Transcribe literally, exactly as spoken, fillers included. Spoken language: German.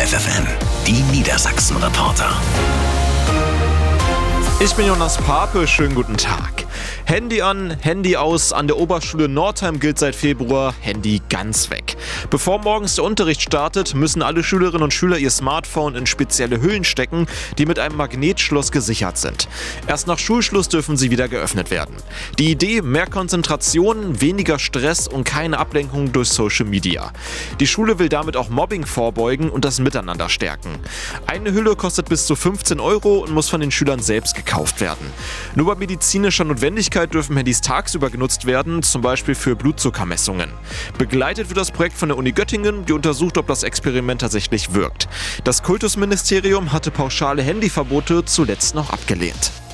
Live F M, die Niedersachsen-Reporter. Ich bin Jonas Pape, schönen guten Tag. Handy an, Handy aus. An der Oberschule Nordheim gilt seit Februar Handy ganz weg. Bevor morgens der Unterricht startet, müssen alle Schülerinnen und Schüler ihr Smartphone in spezielle Hüllen stecken, die mit einem Magnetschloss gesichert sind. Erst nach Schulschluss dürfen sie wieder geöffnet werden. Die Idee: mehr Konzentration, weniger Stress und keine Ablenkung durch Social Media. Die Schule will damit auch Mobbing vorbeugen und das Miteinander stärken. Eine Hülle kostet bis zu fünfzehn Euro und muss von den Schülern selbst gekauft werden. Nur bei medizinischer Notwendigkeit dürfen Handys tagsüber genutzt werden, zum Beispiel für Blutzuckermessungen. Begleitet wird das Projekt von der Uni Göttingen, die untersucht, ob das Experiment tatsächlich wirkt. Das Kultusministerium hatte pauschale Handyverbote zuletzt noch abgelehnt.